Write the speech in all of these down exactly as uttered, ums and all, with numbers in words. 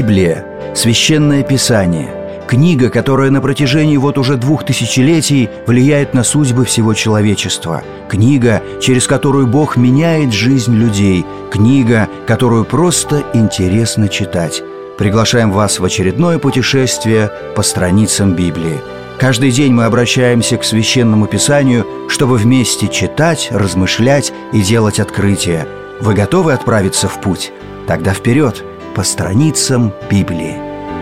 Библия – священное писание, книга, которая на протяжении вот уже двух тысячелетий влияет на судьбы всего человечества, книга, через которую Бог меняет жизнь людей, книга, которую просто интересно читать. Приглашаем вас в очередное путешествие по страницам Библии. Каждый день мы обращаемся к Священному Писанию, чтобы вместе читать, размышлять и делать открытия. Вы готовы отправиться в путь? Тогда вперед, по страницам Библии.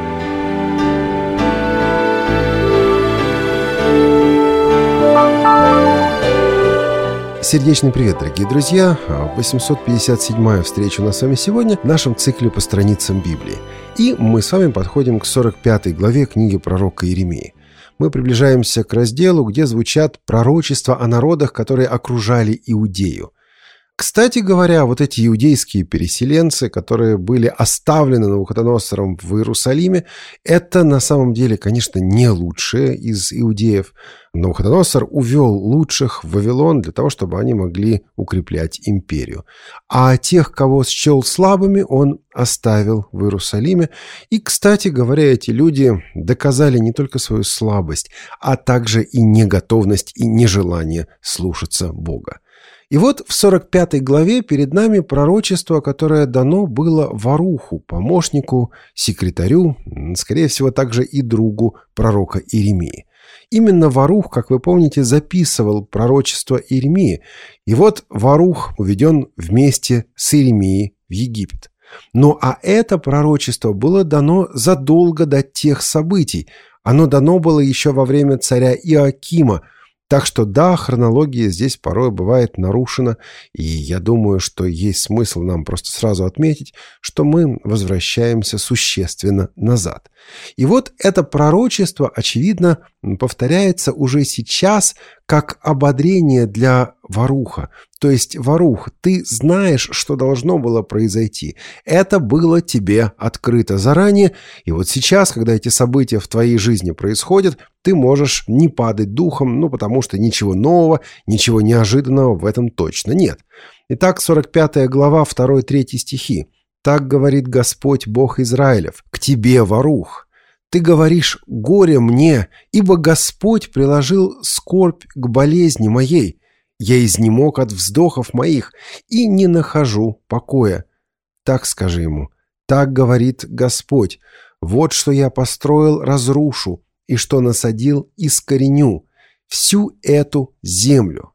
Сердечный привет, дорогие друзья! восемьсот пятьдесят седьмая встреча у нас с вами сегодня в нашем цикле по страницам Библии. И мы с вами подходим к сорок пятой главе книги пророка Иеремии. Мы приближаемся к разделу, где звучат пророчества о народах, которые окружали Иудею. Кстати говоря, вот эти иудейские переселенцы, которые были оставлены Навуходоносором в Иерусалиме, это на самом деле, конечно, не лучшие из иудеев. Навуходоносор увел лучших в Вавилон для того, чтобы они могли укреплять империю. А тех, кого счел слабыми, он оставил в Иерусалиме. И, кстати говоря, эти люди доказали не только свою слабость, а также и неготовность и нежелание слушаться Бога. И вот в сорок пятой главе перед нами пророчество, которое дано было Варуху, помощнику, секретарю, скорее всего, также и другу пророка Иеремии. Именно Варух, как вы помните, записывал пророчество Иеремии. И вот Варух уведен вместе с Иеремией в Египет. Ну а это пророчество было дано задолго до тех событий. Оно дано было еще во время царя Иоакима. Так что да, хронология здесь порой бывает нарушена, и я думаю, что есть смысл нам просто сразу отметить, что мы возвращаемся существенно назад. И вот это пророчество, очевидно, повторяется уже сейчас как ободрение для Варуха. То есть, Варух, ты знаешь, что должно было произойти. Это было тебе открыто заранее, и вот сейчас, когда эти события в твоей жизни происходят, ты можешь не падать духом, ну, потому что ничего нового, ничего неожиданного в этом точно нет. Итак, сорок пятая глава, второй-третий стихи. «Так говорит Господь, Бог Израилев, к тебе, Варух. Ты говоришь: горе мне, ибо Господь приложил скорбь к болезни моей. Я изнемог от вздохов моих и не нахожу покоя. Так скажи ему: так говорит Господь, вот что я построил, разрушу, и что насадил, искореню всю эту землю».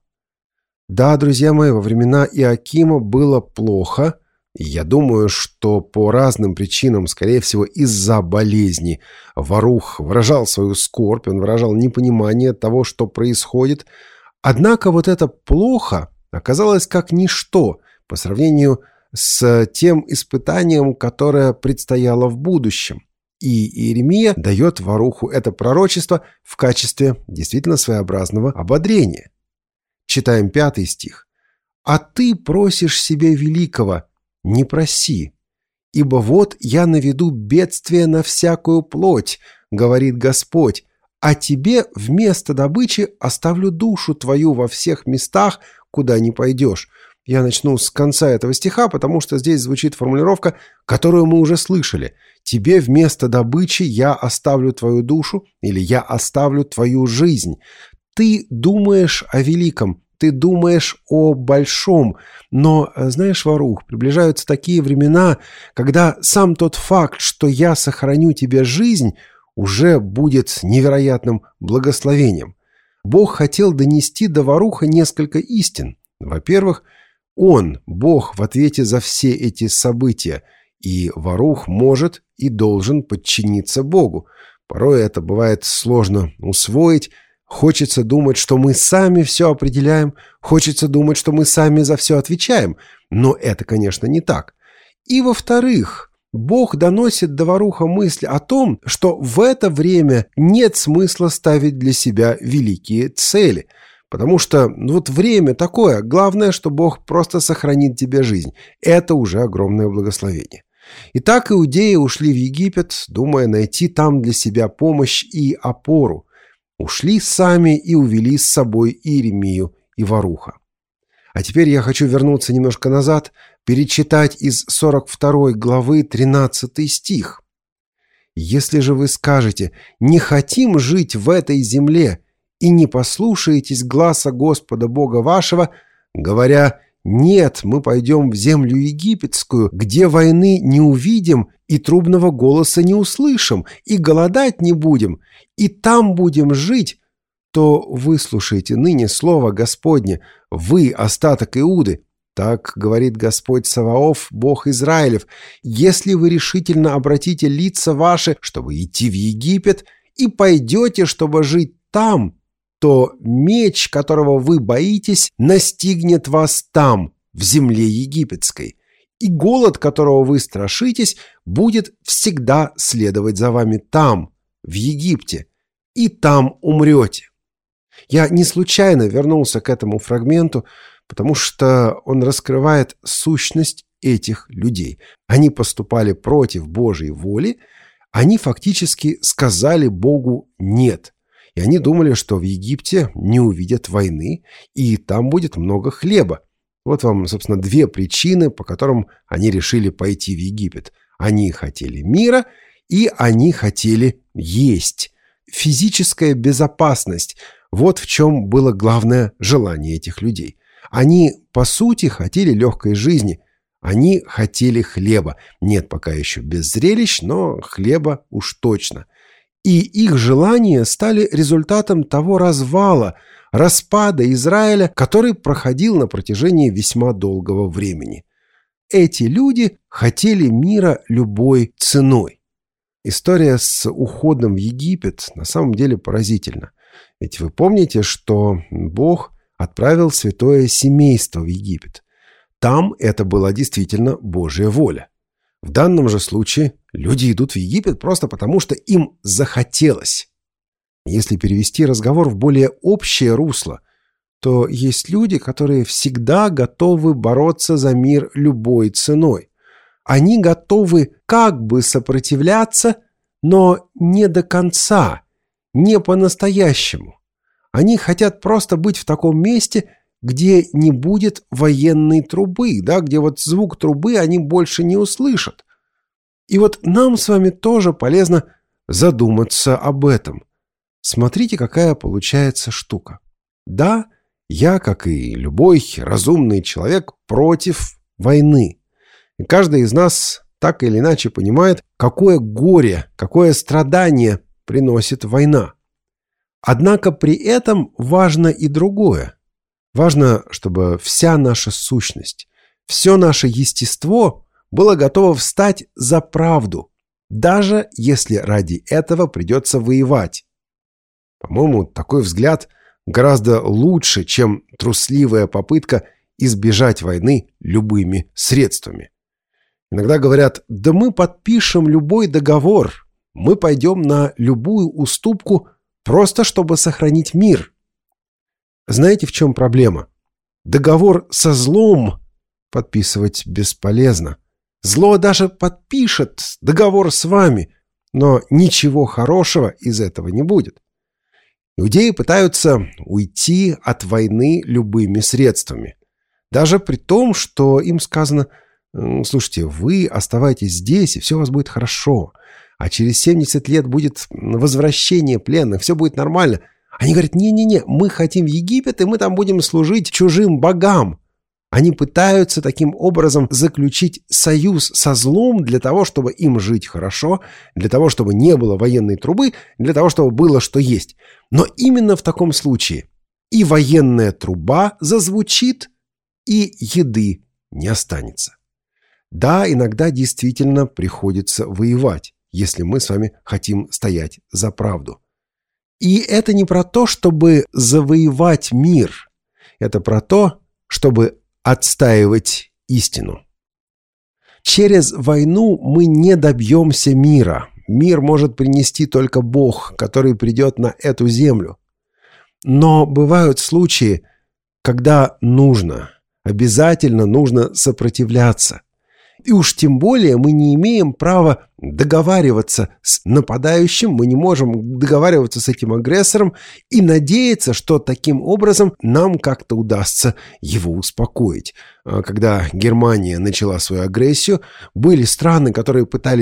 Да, друзья мои, во времена Иоакима было плохо, и я думаю, что по разным причинам, скорее всего, из-за болезни, Варух выражал свою скорбь, он выражал непонимание того, что происходит. Однако вот это плохо оказалось как ничто по сравнению с тем испытанием, которое предстояло в будущем. И Иеремия дает Варуху это пророчество в качестве действительно своеобразного ободрения. Читаем пятый стих. «А ты просишь себе великого, не проси, ибо вот я наведу бедствие на всякую плоть, говорит Господь, а тебе вместо добычи оставлю душу твою во всех местах, куда не пойдешь». Я начну с конца этого стиха, потому что здесь звучит формулировка, которую мы уже слышали. «Тебе вместо добычи я оставлю твою душу» или «я оставлю твою жизнь». Ты думаешь о великом, ты думаешь о большом, но, знаешь, Варух, приближаются такие времена, когда сам тот факт, что я сохраню тебе жизнь, уже будет невероятным благословением. Бог хотел донести до Варуха несколько истин. Во-первых, Он, Бог, в ответе за все эти события, и Варух может и должен подчиниться Богу. Порой это бывает сложно усвоить. Хочется думать, что мы сами все определяем, хочется думать, что мы сами за все отвечаем, но это, конечно, не так. И, во-вторых, Бог доносит до Варуха мысль о том, что в это время нет смысла ставить для себя великие цели, потому что ну, вот время такое, главное, что Бог просто сохранит тебе жизнь. Это уже огромное благословение. Итак, иудеи ушли в Египет, думая найти там для себя помощь и опору. Ушли сами и увели с собой Иеремию и Варуха. А теперь я хочу вернуться немножко назад, перечитать из сорок второй главы тринадцатый стих. Если же вы скажете: «Не хотим жить в этой земле», и не послушаетесь гласа Господа Бога вашего, говоря: «Нет, мы пойдем в землю египетскую, где войны не увидим, и трубного голоса не услышим, и голодать не будем, и там будем жить», то выслушайте ныне слово Господне, вы, остаток Иуды. Так говорит Господь Саваоф, Бог Израилев: «Если вы решительно обратите лица ваши, чтобы идти в Египет, и пойдете, чтобы жить там, то меч, которого вы боитесь, настигнет вас там, в земле египетской, и голод, которого вы страшитесь, будет всегда следовать за вами там, в Египте, и там умрете». Я не случайно вернулся к этому фрагменту, потому что он раскрывает сущность этих людей. Они поступали против Божьей воли, они фактически сказали Богу «нет». И они думали, что в Египте не увидят войны, и там будет много хлеба. Вот вам, собственно, две причины, по которым они решили пойти в Египет. Они хотели мира, и они хотели есть. Физическая безопасность – вот в чем было главное желание этих людей. Они, по сути, хотели легкой жизни. Они хотели хлеба. Нет, пока еще без зрелищ, но хлеба уж точно. И их желания стали результатом того развала, распада Израиля, который проходил на протяжении весьма долгого времени. Эти люди хотели мира любой ценой. История с уходом в Египет на самом деле поразительна. Ведь вы помните, что Бог отправил святое семейство в Египет. Там это была действительно Божья воля. В данном же случае люди идут в Египет просто потому, что им захотелось. Если перевести разговор в более общее русло, то есть люди, которые всегда готовы бороться за мир любой ценой. Они готовы как бы сопротивляться, но не до конца, не по-настоящему. Они хотят просто быть в таком месте, где не будет военной трубы, да, где вот звук трубы они больше не услышат. И вот нам с вами тоже полезно задуматься об этом. Смотрите, какая получается штука. Да, я, как и любой разумный человек, против войны. И каждый из нас так или иначе понимает, какое горе, какое страдание приносит война. Однако при этом важно и другое. Важно, чтобы вся наша сущность, все наше естество было готово встать за правду, даже если ради этого придется воевать. По-моему, такой взгляд гораздо лучше, чем трусливая попытка избежать войны любыми средствами. Иногда говорят: да мы подпишем любой договор, мы пойдем на любую уступку, просто чтобы сохранить мир. Знаете, в чем проблема? Договор со злом подписывать бесполезно. Зло даже подпишет договор с вами, но ничего хорошего из этого не будет. Иудеи пытаются уйти от войны любыми средствами. Даже при том, что им сказано: слушайте, вы оставайтесь здесь, и все у вас будет хорошо. А через семьдесят лет будет возвращение пленных, все будет нормально. Они говорят: не-не-не, мы хотим в Египет, и мы там будем служить чужим богам. Они пытаются таким образом заключить союз со злом для того, чтобы им жить хорошо, для того, чтобы не было военной трубы, для того, чтобы было что есть. Но именно в таком случае и военная труба зазвучит, и еды не останется. Да, иногда действительно приходится воевать, если мы с вами хотим стоять за правду. И это не про то, чтобы завоевать мир. Это про то, чтобы отстаивать истину. Через войну мы не добьемся мира. Мир может принести только Бог, который придет на эту землю. Но бывают случаи, когда нужно, обязательно нужно сопротивляться. И уж тем более мы не имеем права договариваться с нападающим, мы не можем договариваться с этим агрессором и надеяться, что таким образом нам как-то удастся его успокоить. Когда Германия начала свою агрессию, были страны, которые пытались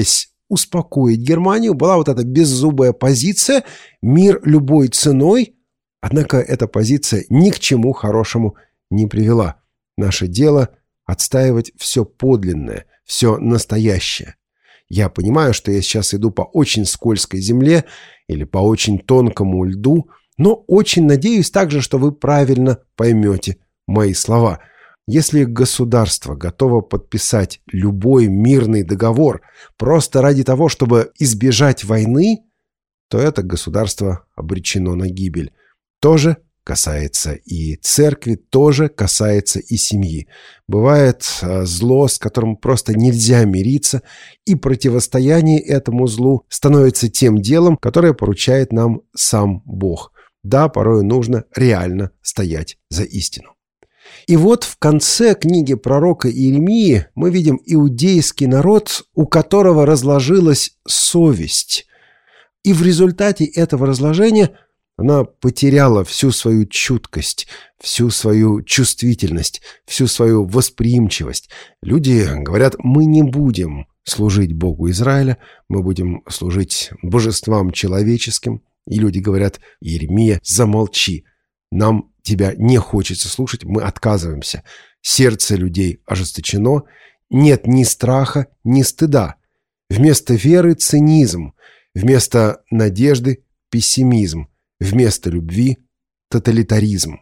успокоить Германию, была вот эта беззубая позиция «мир любой ценой». Однако эта позиция ни к чему хорошему не привела. Наше дело – отстаивать все подлинное, все настоящее. Я понимаю, что я сейчас иду по очень скользкой земле или по очень тонкому льду, но очень надеюсь также, что вы правильно поймете мои слова. Если государство готово подписать любой мирный договор просто ради того, чтобы избежать войны, то это государство обречено на гибель. Тоже касается и церкви, тоже касается и семьи. Бывает зло, с которым просто нельзя мириться, и противостояние этому злу становится тем делом, которое поручает нам сам Бог. Да, порой нужно реально стоять за истину. И вот в конце книги пророка Иеремии мы видим иудейский народ, у которого разложилась совесть. И в результате этого разложения она потеряла всю свою чуткость, всю свою чувствительность, всю свою восприимчивость. Люди говорят: мы не будем служить Богу Израиля, мы будем служить божествам человеческим. И люди говорят: Иеремия, замолчи, нам тебя не хочется слушать, мы отказываемся. Сердце людей ожесточено, нет ни страха, ни стыда. Вместо веры цинизм, вместо надежды пессимизм, вместо любви тоталитаризм.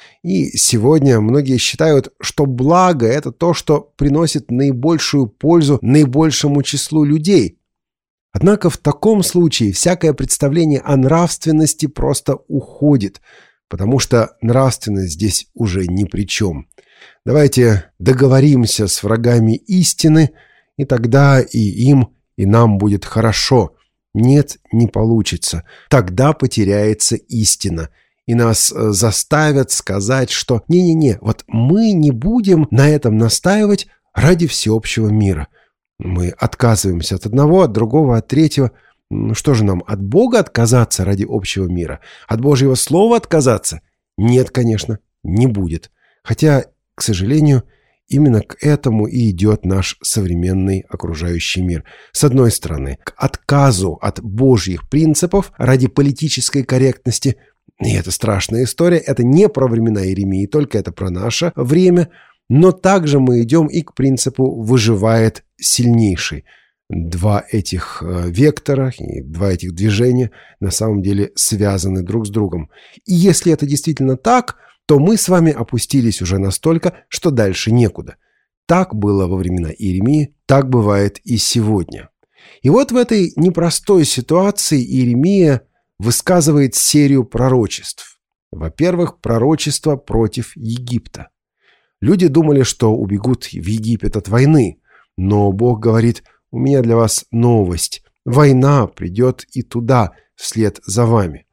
И сегодня многие считают, что благо – это то, что приносит наибольшую пользу наибольшему числу людей. Однако в таком случае всякое представление о нравственности просто уходит, потому что нравственность здесь уже ни при чем. Давайте договоримся с врагами истины, и тогда и им, и нам будет хорошо. Нет, не получится. Тогда потеряется истина, и нас заставят сказать, что «не-не-не, вот мы не будем на этом настаивать ради всеобщего мира». Мы отказываемся от одного, от другого, от третьего. Ну что же нам, от Бога отказаться ради общего мира? От Божьего Слова отказаться? Нет, конечно, не будет. Хотя, к сожалению, именно к этому и идет наш современный окружающий мир. С одной стороны, к отказу от Божьих принципов ради политической корректности. И это страшная история. Это не про времена Иеремии, только это про наше время. Но также мы идем и к принципу «выживает сильнейший». Два этих вектора и два этих движения на самом деле связаны друг с другом. И если это действительно так, то мы с вами опустились уже настолько, что дальше некуда. Так было во времена Иеремии, так бывает и сегодня. И вот в этой непростой ситуации Иеремия высказывает серию пророчеств. Во-первых, пророчество против Египта. Люди думали, что убегут в Египет от войны, но Бог говорит: «У меня для вас новость. Война придет и туда, вслед за вами».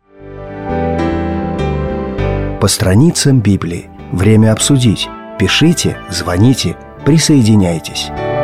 По страницам Библии. Время обсудить. Пишите, звоните, присоединяйтесь.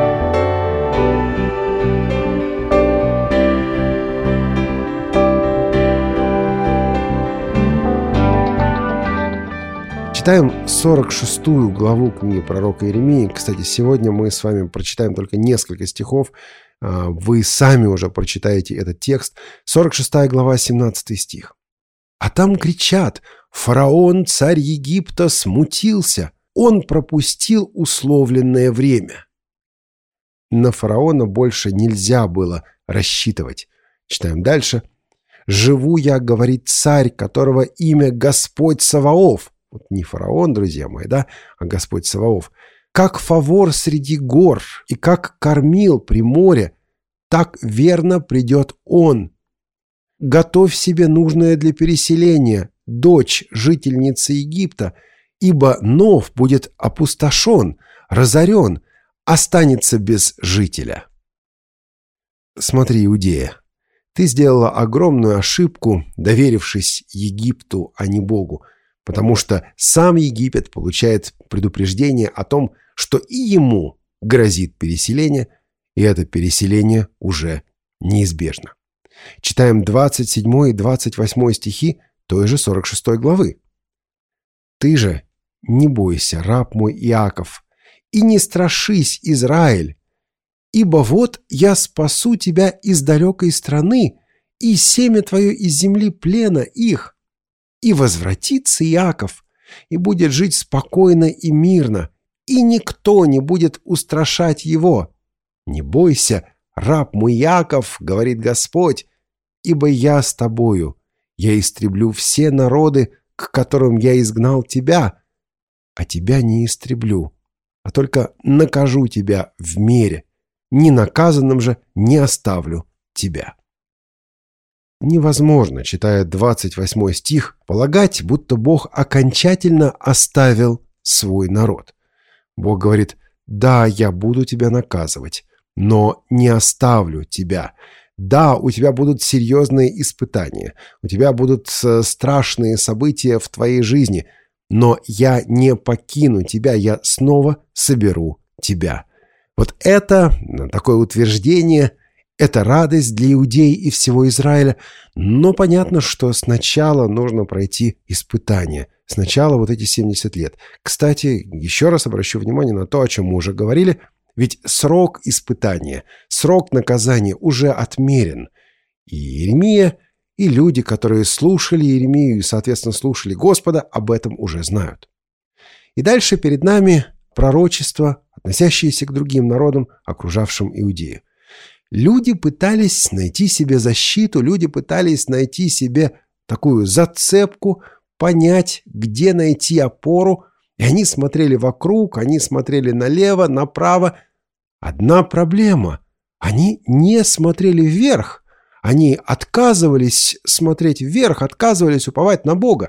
Читаем сорок шестую главу книги пророка Иеремии. Кстати, сегодня мы с вами прочитаем только несколько стихов. Вы сами уже прочитаете этот текст. сорок шестая глава, семнадцатый стих. «А там кричат: фараон, царь Египта, смутился. Он пропустил условленное время». На фараона больше нельзя было рассчитывать. Читаем дальше. «Живу я, говорит царь, которого имя Господь Саваоф». Вот не фараон, друзья мои, да, а Господь Саваоф. «Как фавор среди гор и как кормил при море, так верно придет он. Готовь себе нужное для переселения, дочь жительницы Египта, ибо Нов будет опустошен, разорен, останется без жителя». Смотри, Иудея, ты сделала огромную ошибку, доверившись Египту, а не Богу, потому что сам Египет получает предупреждение о том, что и ему грозит переселение, и это переселение уже неизбежно. Читаем двадцать седьмой и двадцать восьмой стихи той же сорок шестой главы. «Ты же не бойся, раб мой Иаков, и не страшись, Израиль, Ибо вот я спасу тебя из далекой страны, и семя твое из земли плена их. И возвратится Иаков, и будет жить спокойно и мирно, и никто не будет устрашать его. Не бойся, раб мой Иаков, говорит Господь, ибо я с тобою. Я истреблю все народы, к которым я изгнал тебя, а тебя не истреблю, а только накажу тебя в мере. Ненаказанным же не оставлю тебя. Невозможно, читая двадцать восьмой стих, полагать, будто Бог окончательно оставил свой народ. Бог говорит: «Да, я буду тебя наказывать, но не оставлю тебя. Да, у тебя будут серьезные испытания, у тебя будут страшные события в твоей жизни, но я не покину тебя, я снова соберу тебя». Вот это, такое утверждение, это радость для иудей и всего Израиля, но понятно, что сначала нужно пройти испытание. Сначала вот эти семьдесят лет. Кстати, еще раз обращу внимание на то, о чем мы уже говорили, ведь срок испытания, срок наказания уже отмерен. И Иеремия, и люди, которые слушали Иеремию и, соответственно, слушали Господа, об этом уже знают. И дальше перед нами пророчество, относящиеся к другим народам, окружавшим Иудею. Люди пытались найти себе защиту, люди пытались найти себе такую зацепку, понять, где найти опору, и они смотрели вокруг, они смотрели налево, направо. Одна проблема – они не смотрели вверх, они отказывались смотреть вверх, отказывались уповать на Бога.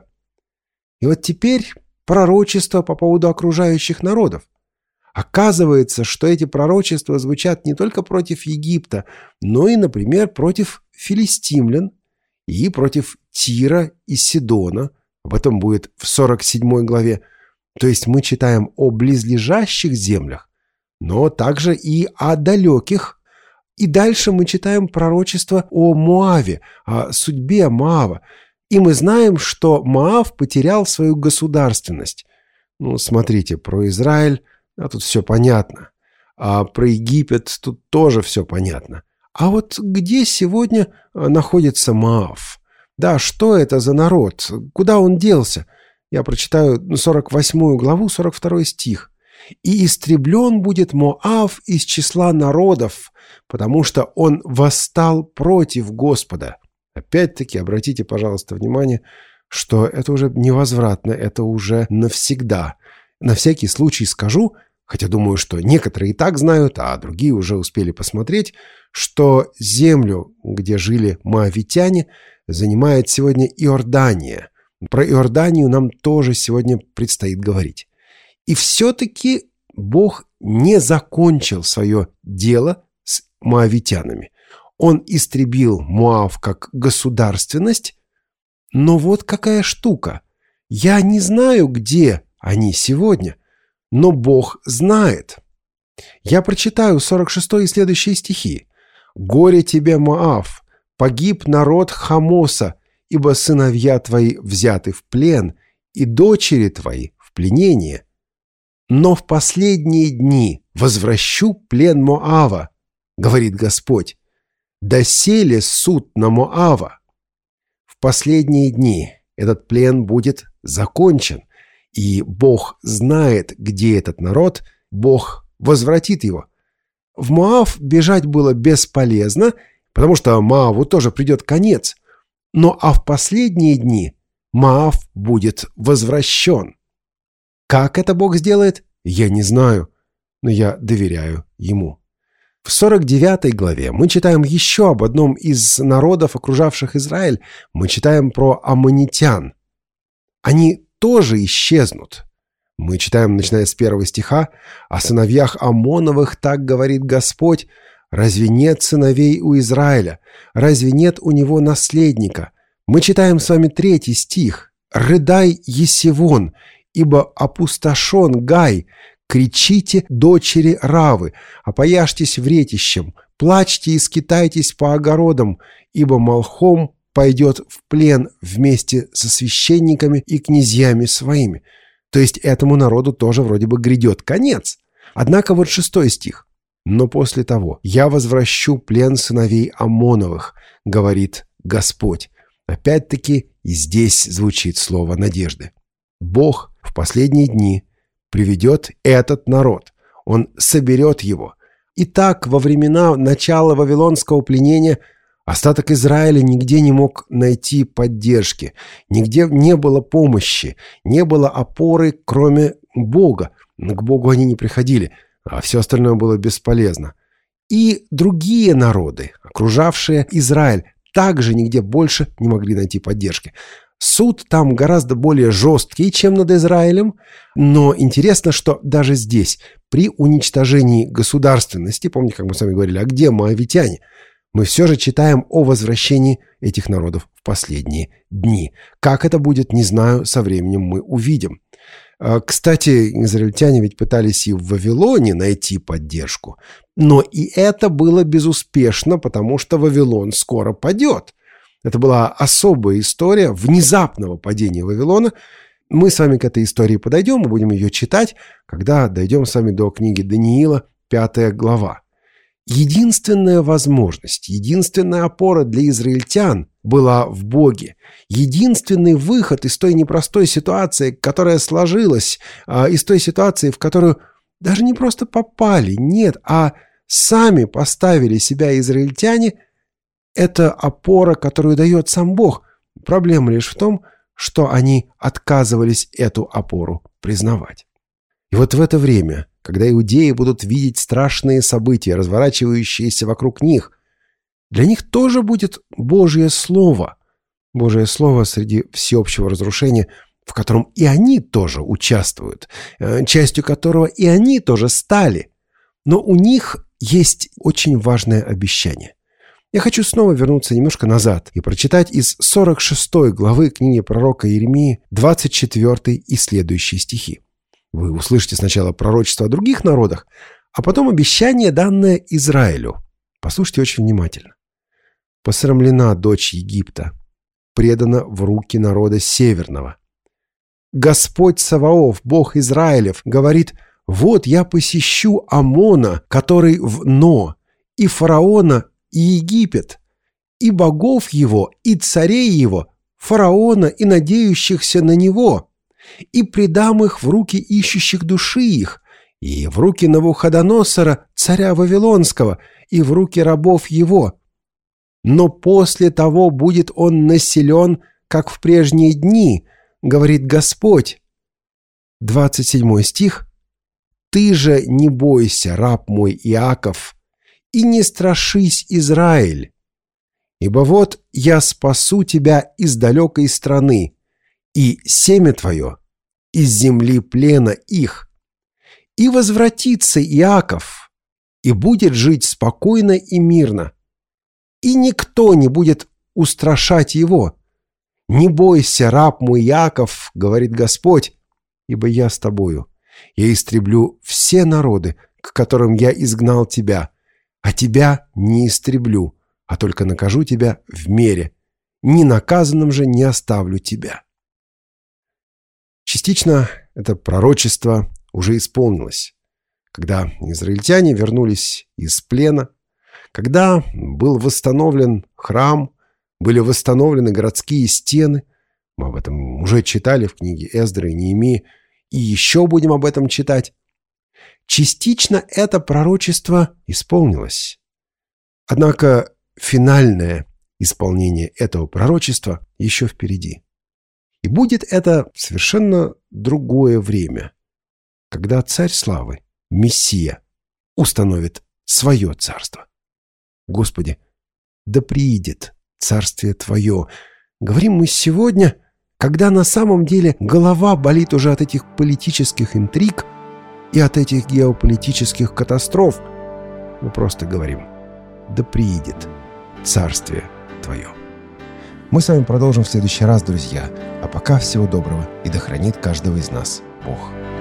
И вот теперь пророчество по поводу окружающих народов. Оказывается, что эти пророчества звучат не только против Египта, но и, например, против филистимлян и против Тира и Сидона. Об этом будет в сорок седьмой главе. То есть мы читаем о близлежащих землях, но также и о далеких. И дальше мы читаем пророчество о Моаве, о судьбе Моава. И мы знаем, что Моав потерял свою государственность. Ну, смотрите, про Израиль, а тут все понятно. А про Египет тут тоже все понятно. А вот где сегодня находится Моав? Да, что это за народ? Куда он делся? Я прочитаю сорок восьмую главу, сорок второй стих. «И истреблен будет Моав из числа народов, потому что он восстал против Господа». Опять-таки, обратите, пожалуйста, внимание, что это уже невозвратно, это уже навсегда. На всякий случай скажу, хотя думаю, что некоторые и так знают, а другие уже успели посмотреть, что землю, где жили моавитяне, занимает сегодня Иордания. Про Иорданию нам тоже сегодня предстоит говорить. И все-таки Бог не закончил свое дело с моавитянами. Он истребил Моав как государственность, но вот какая штука. Я не знаю, где они сегодня, но Бог знает. Я прочитаю сорок шестой и следующие стихи. «Горе тебе, Моав, погиб народ Хамоса, ибо сыновья твои взяты в плен, и дочери твои в пленение. Но в последние дни возвращу плен Моава, говорит Господь, доселе суд на Моава. В последние дни этот плен будет закончен, и Бог знает, где этот народ, Бог возвратит его. В Моав бежать было бесполезно, потому что Моаву тоже придет конец. Но а в последние дни Моав будет возвращен. Как это Бог сделает, я не знаю, но я доверяю Ему. В сорок девятой главе мы читаем еще об одном из народов, окружавших Израиль. Мы читаем про аммонитян. Они тоже исчезнут. Мы читаем, начиная с первого стиха, «О сыновьях Амоновых так говорит Господь, разве нет сыновей у Израиля? Разве нет у него наследника?» Мы читаем с вами третий стих, «Рыдай, Есивон, ибо опустошен Гай, кричите, дочери Равы, опояжьтесь вретищем, плачьте и скитайтесь по огородам, ибо Малхом пойдет в плен вместе со священниками и князьями своими». То есть этому народу тоже вроде бы грядет конец. Однако вот шестой стих. Но после того я возвращу плен сыновей Амоновых, говорит Господь. Опять-таки и здесь звучит слово надежды. Бог в последние дни приведет этот народ. Он соберет его. Итак, во времена начала вавилонского пленения остаток Израиля нигде не мог найти поддержки, нигде не было помощи, не было опоры, кроме Бога. К Богу они не приходили, а все остальное было бесполезно. И другие народы, окружавшие Израиль, также нигде больше не могли найти поддержки. Суд там гораздо более жесткий, чем над Израилем, но интересно, что даже здесь, при уничтожении государственности, помните, как мы с вами говорили, а где моавитяне, мы все же читаем о возвращении этих народов в последние дни. Как это будет, не знаю, со временем мы увидим. Кстати, израильтяне ведь пытались и в Вавилоне найти поддержку, но и это было безуспешно, потому что Вавилон скоро падет. Это была особая история внезапного падения Вавилона. Мы с вами к этой истории подойдем, мы будем ее читать, когда дойдем с вами до книги Даниила, пятая глава. Единственная возможность, единственная опора для израильтян была в Боге. Единственный выход из той непростой ситуации, которая сложилась, из той ситуации, в которую даже не просто попали, нет, а сами поставили себя израильтяне, это опора, которую дает сам Бог. Проблема лишь в том, что они отказывались эту опору признавать. И вот в это время, когда иудеи будут видеть страшные события, разворачивающиеся вокруг них, для них тоже будет Божье Слово. Божье Слово среди всеобщего разрушения, в котором и они тоже участвуют, частью которого и они тоже стали. Но у них есть очень важное обещание. Я хочу снова вернуться немножко назад и прочитать из сорок шестой главы книги пророка Иеремии двадцать четвёртый и следующие стихи. Вы услышите сначала пророчество о других народах, а потом обещание, данное Израилю. Послушайте очень внимательно. «Посрамлена дочь Египта, предана в руки народа северного. Господь Саваоф, Бог Израилев, говорит: вот я посещу Амона, который в Но, и фараона, и Египет, и богов его, и царей его, фараона и надеющихся на него, и предам их в руки ищущих души их, и в руки Навуходоносора, царя Вавилонского, и в руки рабов его. Но после того будет он населен, как в прежние дни, говорит Господь». двадцать седьмой стих. «Ты же не бойся, раб мой Иаков, и не страшись, Израиль, ибо вот я спасу тебя из далекой страны, и семя твое из земли плена их. И возвратится Иаков, и будет жить спокойно и мирно, и никто не будет устрашать его. Не бойся, раб мой Иаков, говорит Господь, ибо я с тобою. Я истреблю все народы, к которым я изгнал тебя, а тебя не истреблю, а только накажу тебя в мере. Ненаказанным же не оставлю тебя». Частично это пророчество уже исполнилось, когда израильтяне вернулись из плена, когда был восстановлен храм, были восстановлены городские стены. Мы об этом уже читали в книге Эздры и Неемии, и еще будем об этом читать. Частично это пророчество исполнилось. Однако финальное исполнение этого пророчества еще впереди. И будет это совершенно другое время, когда Царь Славы, Мессия, установит свое царство. Господи, да приидет царствие Твое. Говорим мы сегодня, когда на самом деле голова болит уже от этих политических интриг и от этих геополитических катастроф. Мы просто говорим: да приидет царствие Твое. Мы с вами продолжим в следующий раз, друзья. А пока всего доброго, и да хранит каждого из нас Бог.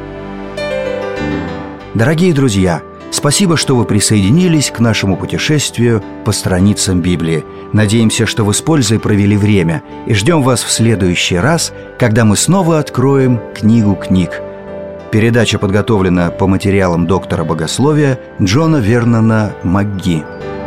Дорогие друзья, спасибо, что вы присоединились к нашему путешествию по страницам Библии. Надеемся, что вы с пользой провели время, и ждем вас в следующий раз, когда мы снова откроем книгу книг. Передача подготовлена по материалам доктора богословия Джона Вернона МакГи.